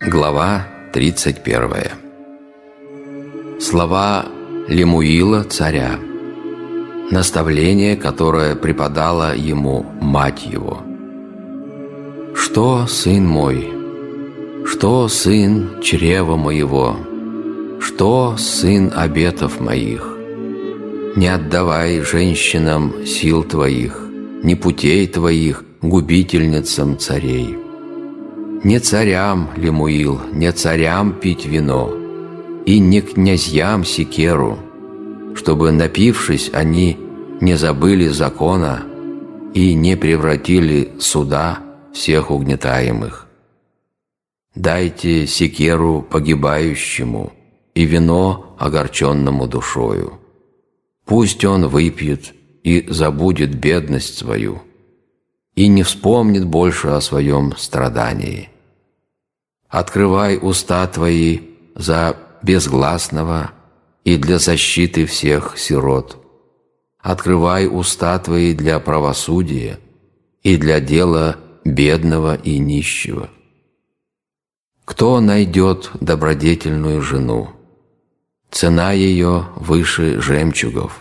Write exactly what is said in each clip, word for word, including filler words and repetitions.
Глава тридцать первая. Слова Лемуила царя. Наставление, которое преподала ему мать его. «Что, сын мой? Что, сын чрева моего? Что, сын обетов моих? Не отдавай женщинам сил твоих, ни путей твоих губительницам царей. Не царям, Лемуил, не царям пить вино, и не князьям секеру, чтобы, напившись, они не забыли закона и не превратили суда всех угнетаемых. Дайте секеру погибающему и вино огорченному душою. Пусть он выпьет и забудет бедность свою, и не вспомнит больше о своем страдании. Открывай уста твои за безгласного и для защиты всех сирот. Открывай уста твои для правосудия и для дела бедного и нищего. Кто найдет добродетельную жену? Цена ее выше жемчугов.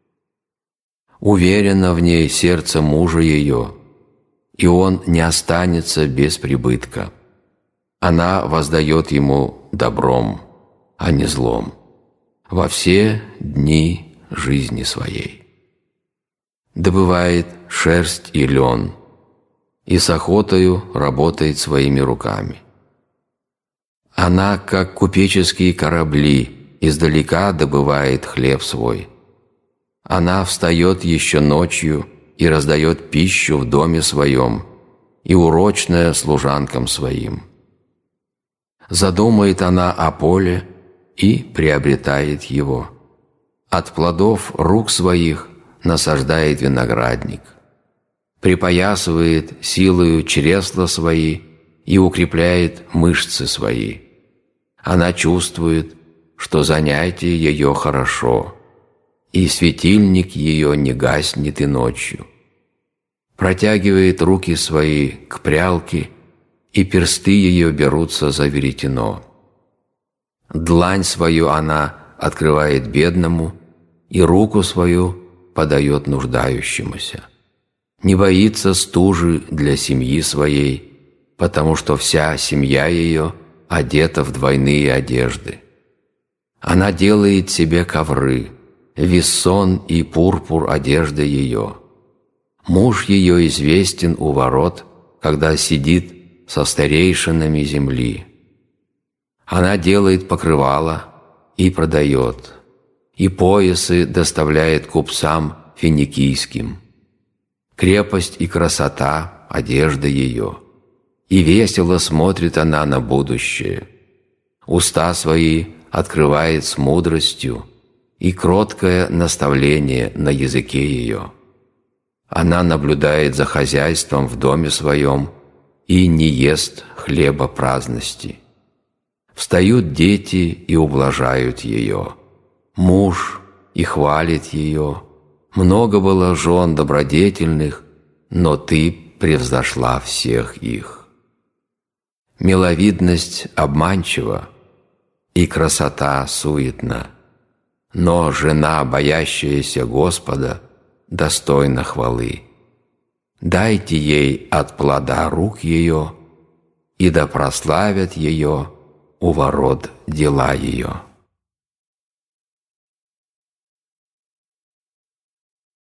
Уверено в ней сердце мужа ее, и он не останется без прибытка. Она воздает ему добром, а не злом, во все дни жизни своей. Добывает шерсть и лен, и с охотою работает своими руками. Она, как купеческие корабли, издалека добывает хлеб свой. Она встает еще ночью и раздает пищу в доме своем, и урочная служанкам своим. Задумает она о поле и приобретает его. От плодов рук своих насаждает виноградник. Припоясывает силою чресла свои и укрепляет мышцы свои. Она чувствует, что занятие ее хорошо, и светильник ее не гаснет и ночью. Протягивает руки свои к прялке, и персты ее берутся за веретено. Длань свою она открывает бедному, и руку свою подает нуждающемуся. Не боится стужи для семьи своей, потому что вся семья ее одета в двойные одежды. Она делает себе ковры, вессон и пурпур одежды ее. Муж ее известен у ворот, когда сидит со старейшинами земли. Она делает покрывала и продает, и поясы доставляет купцам финикийским. Крепость и красота – одежда ее, и весело смотрит она на будущее. Уста свои открывает с мудростью, и кроткое наставление на языке ее. Она наблюдает за хозяйством в доме своем и не ест хлеба праздности. Встают дети и ублажают ее, муж и хвалит ее. Много было жен добродетельных, но ты превзошла всех их. Миловидность обманчива, и красота суетна, но жена, боящаяся Господа, достойна хвалы. Дайте ей от плода рук ее, и да прославят ее у ворот дела ее.